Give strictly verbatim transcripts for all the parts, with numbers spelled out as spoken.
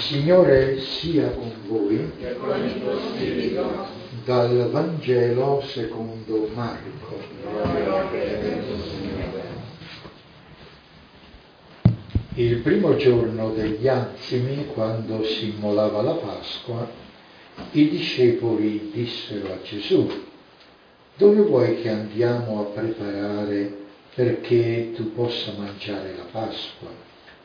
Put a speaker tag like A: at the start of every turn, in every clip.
A: Signore sia con voi.
B: E con il tuo spirito.
A: Dal Vangelo secondo Marco. Il primo giorno degli Azimi, quando si immolava la Pasqua, i discepoli dissero a Gesù: dove vuoi che andiamo a preparare perché tu possa mangiare la Pasqua?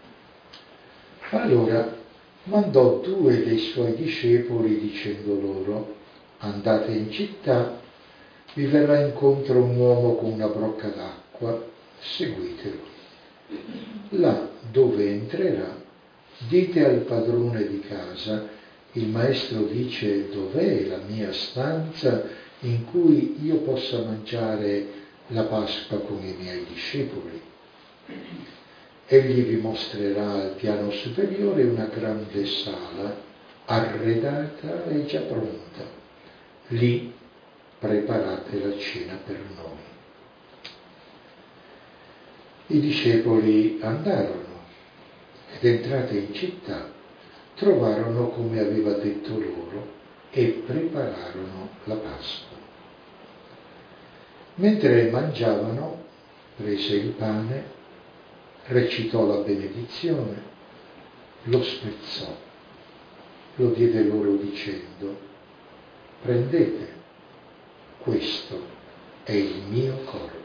A: Allora mandò due dei suoi discepoli dicendo loro: andate in città, vi verrà incontro un uomo con una brocca d'acqua, seguitelo. Là dove entrerà, dite al padrone di casa: il maestro dice, dov'è la mia stanza in cui io possa mangiare la Pasqua con i miei discepoli? Egli vi mostrerà al piano superiore una grande sala, arredata e già pronta. Lì preparate la cena per noi. I discepoli andarono ed entrati in città trovarono come aveva detto loro e prepararono la Pasqua. Mentre mangiavano, prese il pane, recitò la benedizione, lo spezzò, lo diede loro dicendo: prendete, questo è il mio corpo.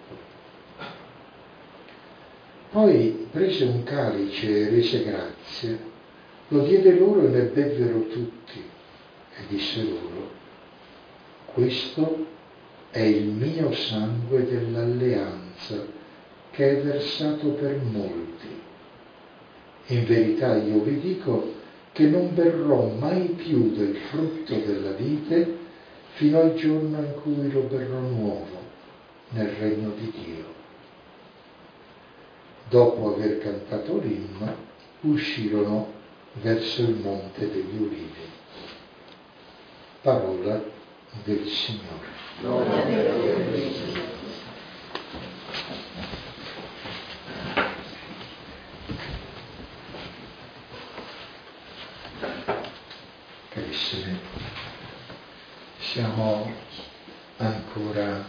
A: Poi prese un calice e rese grazie, lo diede loro e ne bevvero tutti e disse loro: questo è il mio sangue dell'alleanza che è versato per molti. In verità io vi dico che non berrò mai più del frutto della vite fino al giorno in cui lo berrò nuovo nel regno di Dio. Dopo aver cantato l'inno, uscirono verso il monte degli Ulivi. Parola del Signore. Carissimi, siamo ancora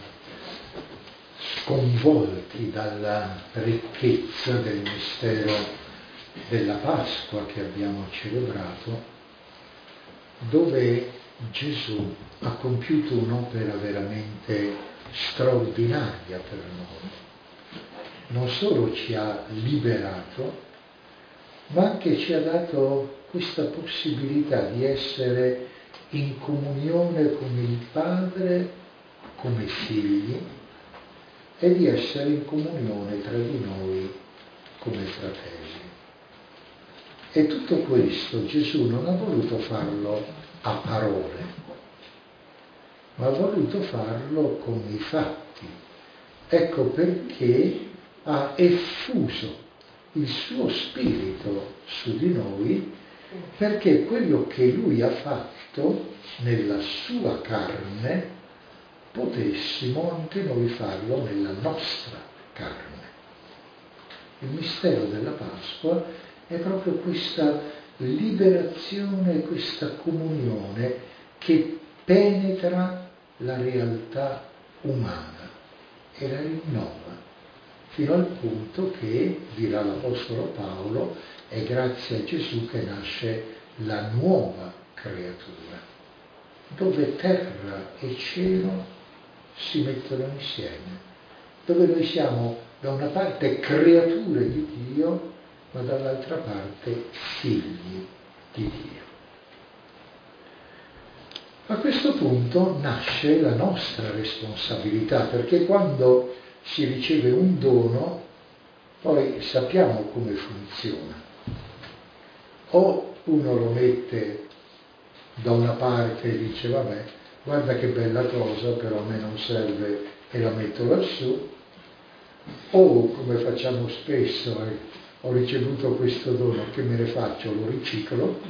A: sconvolti dalla ricchezza del mistero della Pasqua che abbiamo celebrato, dove Gesù ha compiuto un'opera veramente straordinaria per noi. Non solo ci ha liberato, ma anche ci ha dato questa possibilità di essere in comunione con il Padre come figli e di essere in comunione tra di noi come fratelli. E tutto questo Gesù non ha voluto farlo a parole, ma ha voluto farlo con i fatti. Ecco perché ha effuso il suo spirito su di noi, perché quello che lui ha fatto nella sua carne potessimo anche noi farlo nella nostra carne. Il mistero della Pasqua è proprio questa liberazione, questa comunione che penetra la realtà umana e la rinnova, fino al punto che, dirà l'Apostolo Paolo, è grazie a Gesù che nasce la nuova creatura, dove terra e cielo si mettono insieme, dove noi siamo da una parte creature di Dio, ma dall'altra parte figli di Dio. A questo punto nasce la nostra responsabilità, perché quando si riceve un dono, poi sappiamo come funziona. O uno lo mette da una parte e dice: vabbè, guarda che bella cosa, però a me non serve e la metto lassù. O, come facciamo spesso, eh, ho ricevuto questo dono, che me ne faccio? Lo riciclo.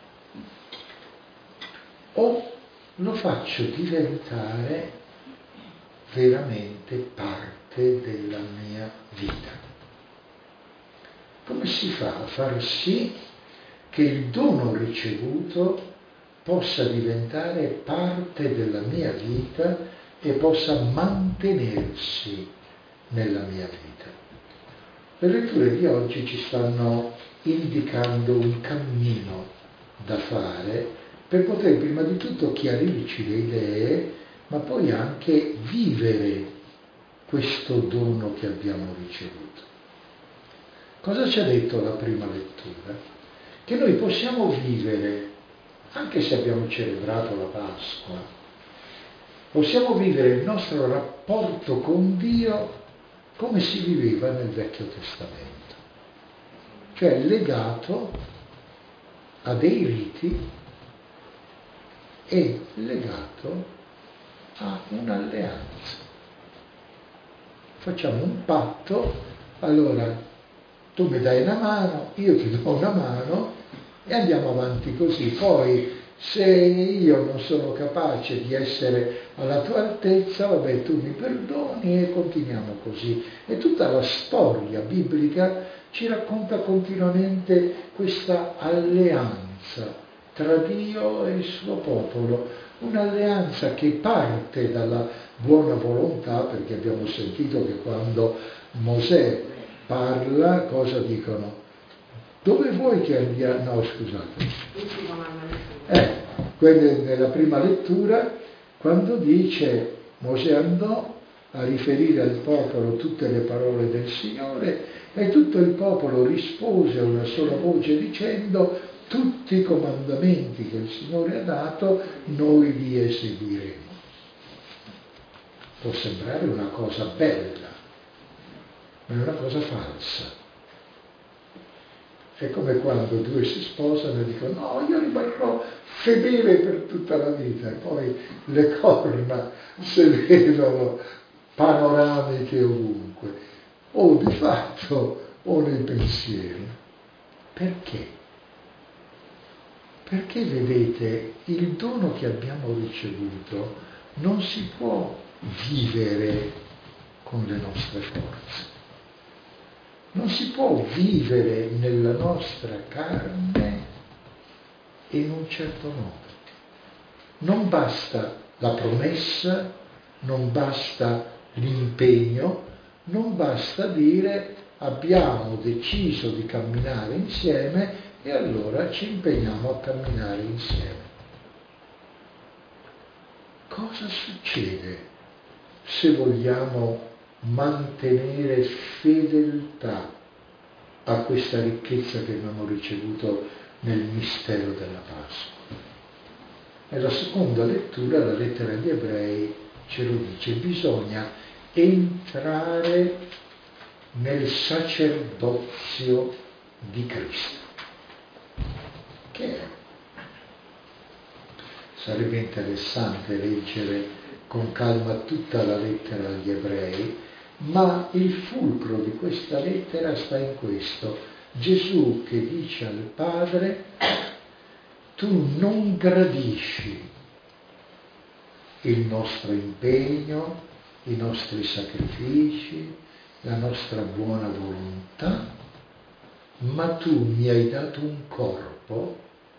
A: O lo faccio diventare veramente parte della mia vita. Come si fa a far sì che il dono ricevuto possa diventare parte della mia vita e possa mantenersi nella mia vita. Le letture di oggi ci stanno indicando un cammino da fare per poter prima di tutto chiarirci le idee, ma poi anche vivere questo dono che abbiamo ricevuto. Cosa ci ha detto la prima lettura? Che noi possiamo vivere, anche se abbiamo celebrato la Pasqua, possiamo vivere il nostro rapporto con Dio come si viveva nel Vecchio Testamento, cioè legato a dei riti e legato a un'alleanza. Facciamo un patto, allora tu mi dai una mano, io ti do una mano e andiamo avanti così. Poi se io non sono capace di essere alla tua altezza, vabbè, tu mi perdoni e continuiamo così. E tutta la storia biblica ci racconta continuamente questa alleanza tra Dio e il suo popolo, un'alleanza che parte dalla buona volontà, perché abbiamo sentito che quando Mosè parla, cosa dicono? Dove vuoi che andiamo? No, scusate. Eh, quella nella prima lettura, quando dice Mosè andò a riferire al popolo tutte le parole del Signore e tutto il popolo rispose a una sola voce dicendo: tutti i comandamenti che il Signore ha dato noi li eseguiremo. Può sembrare una cosa bella, ma è una cosa falsa. È come quando due si sposano e dicono: no, io rimarrò fedele per tutta la vita, e poi le corna si vedono panoramiche ovunque, o di fatto o nei pensieri. Perché? Perché vedete, il dono che abbiamo ricevuto non si può vivere con le nostre forze. Non si può vivere nella nostra carne in un certo modo. Non basta la promessa, non basta l'impegno, non basta dire abbiamo deciso di camminare insieme e allora ci impegniamo a camminare insieme. Cosa succede se vogliamo mantenere fedeltà a questa ricchezza che abbiamo ricevuto nel mistero della Pasqua? Nella seconda lettura, la lettera agli Ebrei ce lo dice: bisogna entrare nel sacerdozio di Cristo. Che è? Sarebbe interessante leggere con calma tutta la lettera agli Ebrei, ma il fulcro di questa lettera sta in questo: Gesù che dice al Padre: tu non gradisci il nostro impegno, i nostri sacrifici, la nostra buona volontà, ma tu mi hai dato un corpo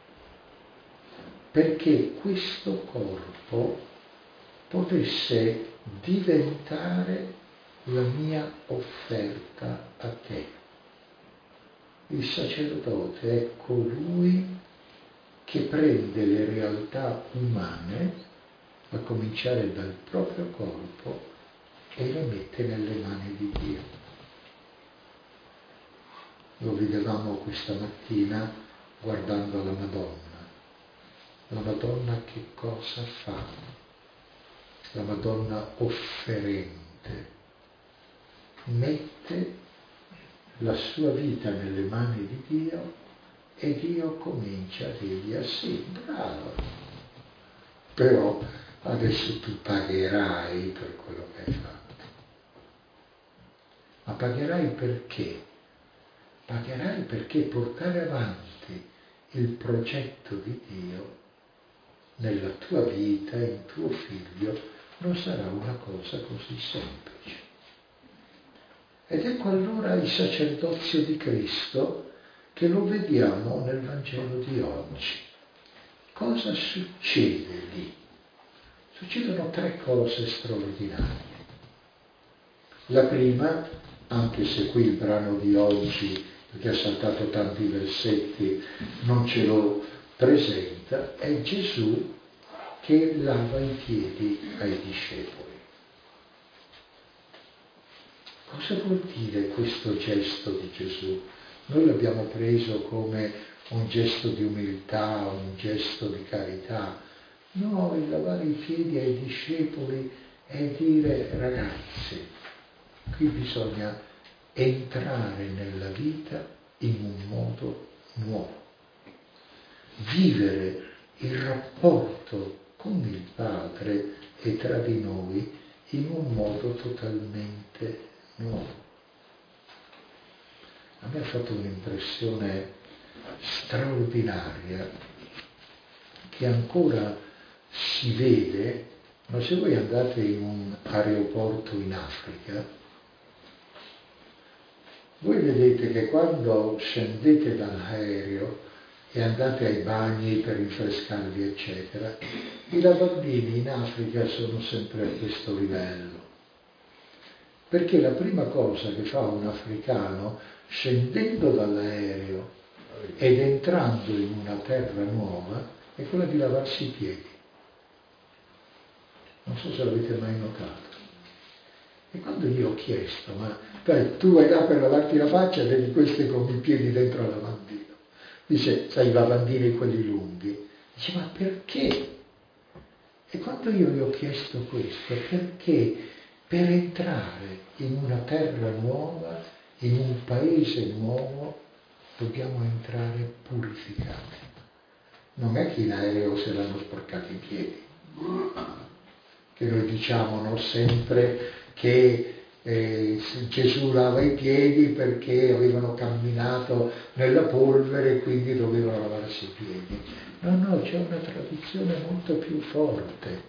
A: perché questo corpo potesse diventare la mia offerta a te. Il sacerdote è colui che prende le realtà umane, a cominciare dal proprio corpo, e le mette nelle mani di Dio. Lo vedevamo questa mattina guardando la Madonna. La Madonna che cosa fa? La Madonna offerente mette la sua vita nelle mani di Dio e Dio comincia a dirgli: ah sì, bravo, però adesso tu pagherai per quello che hai fatto. Ma pagherai perché? Pagherai perché portare avanti il progetto di Dio nella tua vita, in tuo figlio, non sarà una cosa così semplice. Ed ecco allora il sacerdozio di Cristo che lo vediamo nel Vangelo di oggi. Cosa succede lì? Succedono tre cose straordinarie. La prima, anche se qui il brano di oggi, perché ha saltato tanti versetti, non ce lo presenta, è Gesù che lava i piedi ai discepoli. Cosa vuol dire questo gesto di Gesù? Noi l'abbiamo preso come un gesto di umiltà, un gesto di carità. No, il lavare i piedi ai discepoli è dire: ragazzi, qui bisogna entrare nella vita in un modo nuovo, vivere il rapporto con il Padre e tra di noi in un modo totalmente nuovo. A me ha fatto un'impressione straordinaria che ancora si vede, ma se voi andate in un aeroporto in Africa, voi vedete che quando scendete dall'aereo e andate ai bagni per rinfrescarvi, eccetera, i lavandini in Africa sono sempre a questo livello. Perché la prima cosa che fa un africano, scendendo dall'aereo ed entrando in una terra nuova, è quella di lavarsi i piedi. Non so se l'avete mai notato. E quando io ho chiesto: ma dai, tu vai là per lavarti la faccia e vedi questi con i piedi dentro al lavandino. Dice: sai, i lavandini quelli lunghi. Dice: ma perché? E quando io gli ho chiesto questo, perché per entrare in una terra nuova, in un paese nuovo, dobbiamo entrare purificati. Non è che in aereo se l'hanno sporcati i piedi, che noi diciamo no, sempre che eh, Gesù lava i piedi perché avevano camminato nella polvere e quindi dovevano lavarsi i piedi. No, no, c'è una tradizione molto più forte.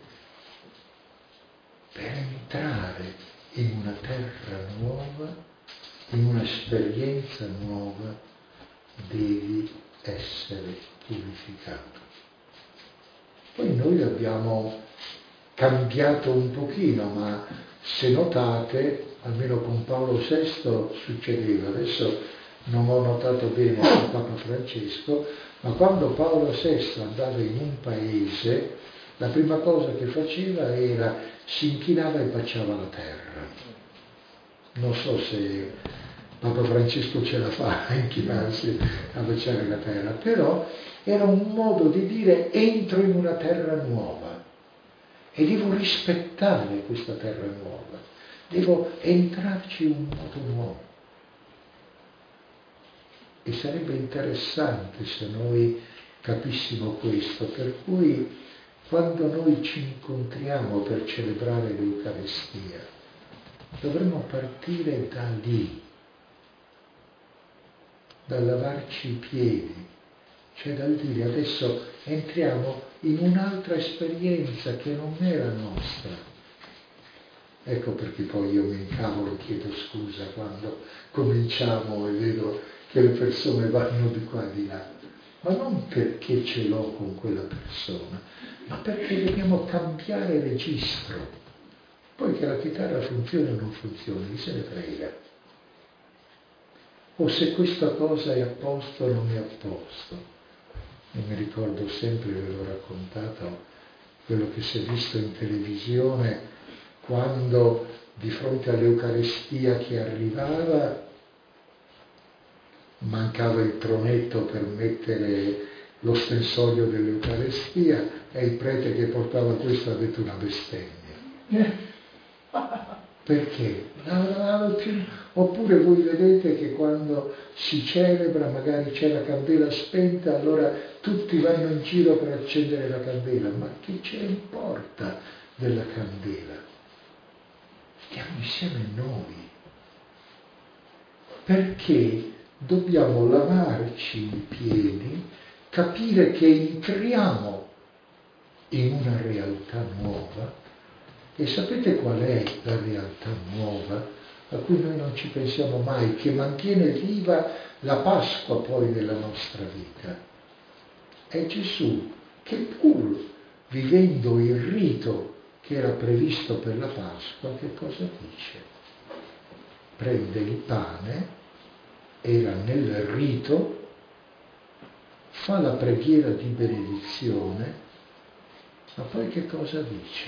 A: Per entrare in una terra nuova, in un'esperienza nuova, devi essere purificato. Poi noi abbiamo cambiato un pochino, ma se notate, almeno con Paolo sesto succedeva, adesso non ho notato bene con Papa Francesco, ma quando Paolo sesto andava in un paese, la prima cosa che faceva era si inchinava e baciava la terra. Non so se Papa Francesco ce la fa a inchinarsi a baciare la terra, però era un modo di dire: entro in una terra nuova e devo rispettare questa terra nuova, devo entrarci in un modo nuovo. E sarebbe interessante se noi capissimo questo, per cui quando noi ci incontriamo per celebrare l'Eucaristia, dovremmo partire da lì, dal lavarci i piedi, cioè dal dire: adesso entriamo in un'altra esperienza che non è la nostra. Ecco perché poi io mi incavolo e chiedo scusa quando cominciamo e vedo che le persone vanno di qua e di là, ma non perché ce l'ho con quella persona, ma perché dobbiamo cambiare registro. Poi che la chitarra funzioni o non funzioni, chi se ne frega. O se questa cosa è a posto o non è a posto. Io mi ricordo sempre, ve l'ho raccontato, quello che si è visto in televisione quando di fronte all'Eucaristia che arrivava mancava il tronetto per mettere l'ostensorio dell'Eucaristia e il prete che portava questo ha detto una bestemmia. Perché? Oppure voi vedete che quando si celebra magari c'è la candela spenta, allora tutti vanno in giro per accendere la candela. Ma che ce ne importa della candela? Stiamo insieme noi. Perché dobbiamo lavarci i piedi, capire che entriamo in una realtà nuova. E sapete qual è la realtà nuova a cui noi non ci pensiamo mai, che mantiene viva la Pasqua poi nella nostra vita? È Gesù che pur vivendo il rito che era previsto per la Pasqua, che cosa dice? Prende il pane, era nel rito, fa la preghiera di benedizione, ma poi che cosa dice?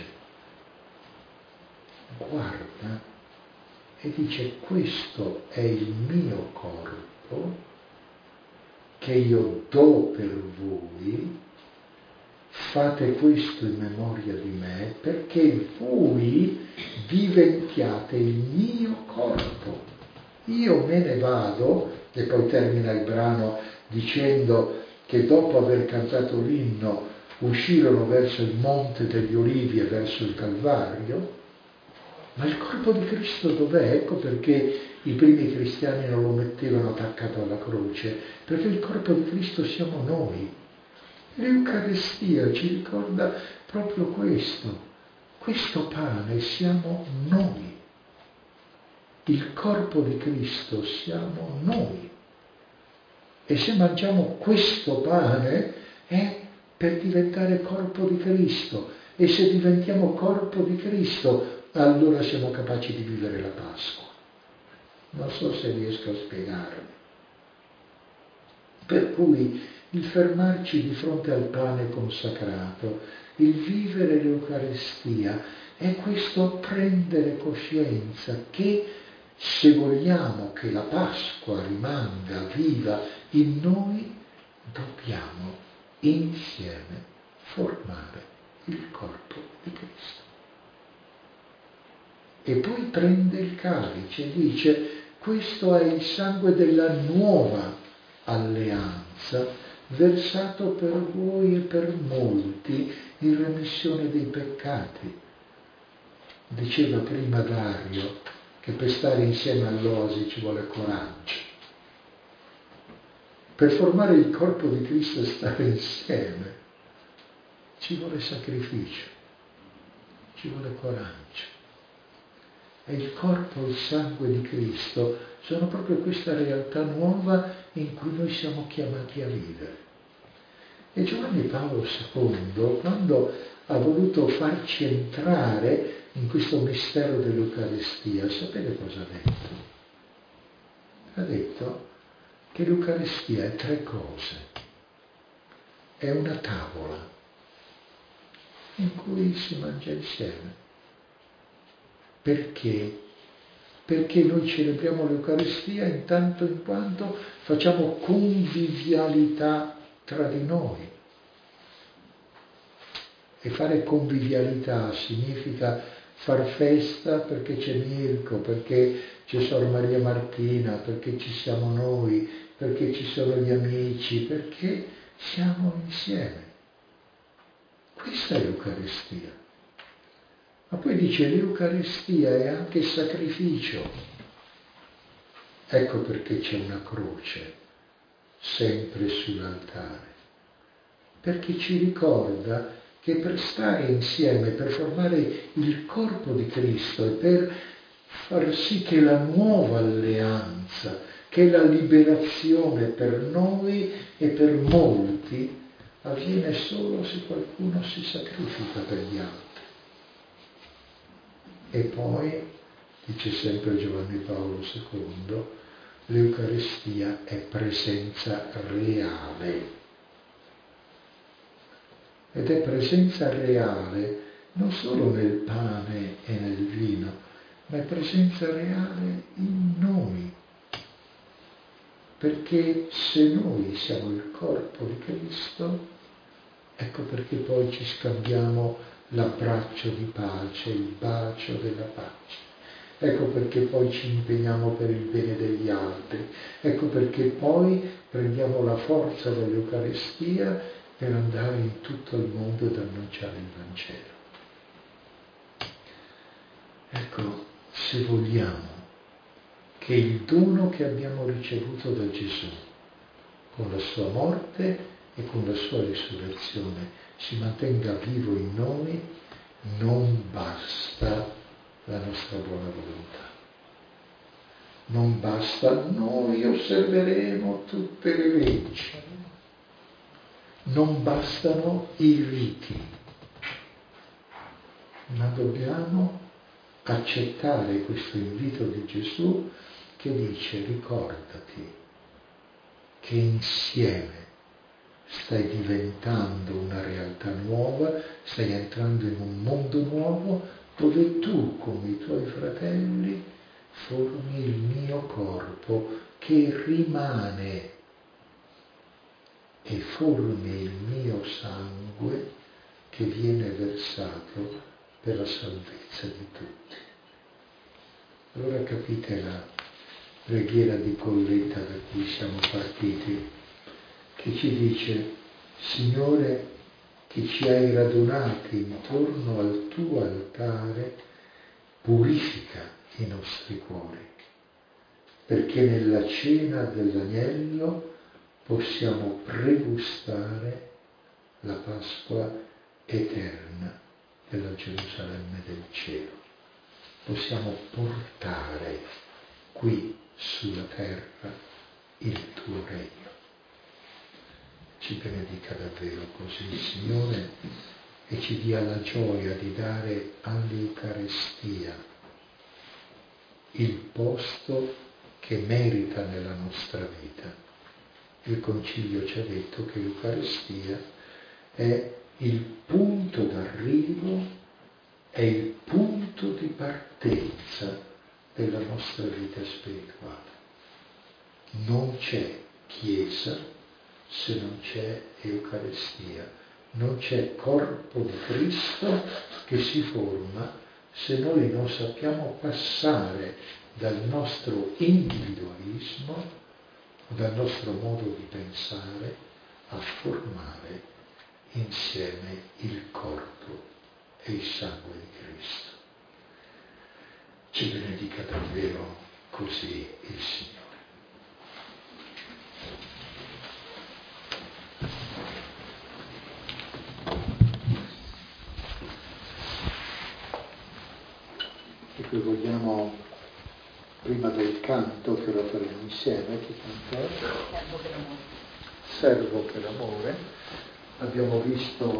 A: Guarda e dice: questo è il mio corpo che io do per voi, fate questo in memoria di me, perché voi diventiate il mio corpo. Io me ne vado, e poi termina il brano dicendo che dopo aver cantato l'inno uscirono verso il Monte degli Olivi e verso il Calvario. Ma il corpo di Cristo dov'è? Ecco perché i primi cristiani non lo mettevano attaccato alla croce, perché il corpo di Cristo siamo noi. L'Eucaristia ci ricorda proprio questo. Questo pane siamo noi. Il corpo di Cristo siamo noi. E se mangiamo questo pane è per diventare corpo di Cristo. E se diventiamo corpo di Cristo, allora siamo capaci di vivere la Pasqua. Non so se riesco a spiegarmi. Per cui il fermarci di fronte al pane consacrato, il vivere l'Eucaristia, è questo prendere coscienza che se vogliamo che la Pasqua rimanga viva in noi, dobbiamo insieme formare il corpo di Cristo. E poi prende il calice e dice: questo è il sangue della nuova alleanza, versato per voi e per molti in remissione dei peccati. Diceva prima Dario che per stare insieme all'oasi ci vuole coraggio. Per formare il corpo di Cristo e stare insieme ci vuole sacrificio, ci vuole coraggio. E il corpo e il sangue di Cristo sono proprio questa realtà nuova in cui noi siamo chiamati a vivere. E Giovanni Paolo secondo, quando ha voluto farci entrare in questo mistero dell'Eucaristia, sapete cosa ha detto? Ha detto che l'Eucaristia è tre cose. È una tavola in cui si mangia insieme. Perché? Perché noi celebriamo l'Eucaristia in tanto in quanto facciamo convivialità tra di noi. E fare convivialità significa far festa perché c'è Mirko, perché c'è Sor Maria Martina, perché ci siamo noi, perché ci sono gli amici, perché siamo insieme. Questa è l'Eucaristia. Ma poi dice: l'Eucaristia è anche sacrificio. Ecco perché c'è una croce sempre sull'altare. Perché ci ricorda che per stare insieme, per formare il corpo di Cristo e per far sì che la nuova alleanza, che la liberazione per noi e per molti, avviene solo se qualcuno si sacrifica per gli altri. E poi, dice sempre Giovanni Paolo secondo, l'Eucaristia è presenza reale. Ed è presenza reale non solo nel pane e nel vino, ma è presenza reale in noi. Perché se noi siamo il corpo di Cristo, ecco perché poi ci scambiamo l'abbraccio di pace, il bacio della pace. Ecco perché poi ci impegniamo per il bene degli altri. Ecco perché poi prendiamo la forza dell'Eucaristia per andare in tutto il mondo ed annunciare il Vangelo. Ecco, se vogliamo che il dono che abbiamo ricevuto da Gesù, con la sua morte e con la sua risurrezione, si mantenga vivo in noi, non basta la nostra buona volontà. Non basta, noi osserveremo tutte le leggi. Non bastano i riti, ma dobbiamo accettare questo invito di Gesù che dice: ricordati che insieme stai diventando una realtà nuova, stai entrando in un mondo nuovo dove tu, come i tuoi fratelli, formi il mio corpo che rimane e formi il mio sangue che viene versato per la salvezza di tutti. Allora capite la preghiera di Colletta da cui siamo partiti, che ci dice: Signore, che ci hai radunati intorno al tuo altare, purifica i nostri cuori, perché nella cena dell'agnello possiamo pregustare la Pasqua eterna della Gerusalemme del cielo. Possiamo portare qui sulla terra il tuo regno. Ci benedica davvero così il Signore e ci dia la gioia di dare all'Eucarestia il posto che merita nella nostra vita. Il Concilio ci ha detto che l'Eucarestia è il punto d'arrivo, è il punto di partenza della nostra vita spirituale. Non c'è Chiesa se non c'è Eucaristia, non c'è corpo di Cristo che si forma se noi non sappiamo passare dal nostro individualismo, dal nostro modo di pensare, a formare insieme il corpo e il sangue di Cristo. Ci benedica davvero così il Signore. E qui vogliamo, prima del canto, che lo faremo insieme, che canto è? Servo per amore. Servo per amore. Abbiamo visto